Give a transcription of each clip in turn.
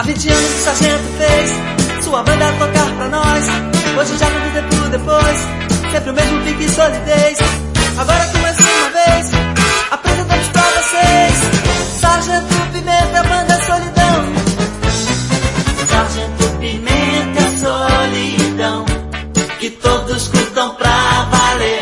20 anos o sargento fez sua banda tocar pra nós. Hoje já muito tempo depois, sempre o mesmo pique e solidez. Agora com mais uma vez, apresentamos pra vocês Sargento Pimenta, banda Solidão. Sargento Pimenta é solidão que todos curtam pra valer.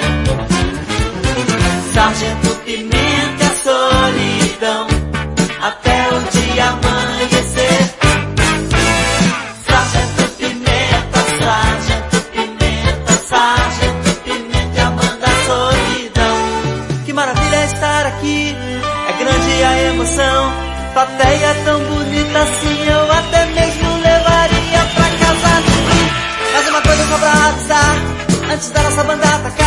Sargento Pimenta é solidão até o dia amanhecer. Sargento Pimenta, Sargento Pimenta, Sargento Pimenta, Amanda Solidão. Que maravilha estar aqui, é grande a emoção. Plateia tão bonita assim, eu até mesmo levaria pra casa. Mas uma coisa só pra avisar, antes da nossa banda atacar.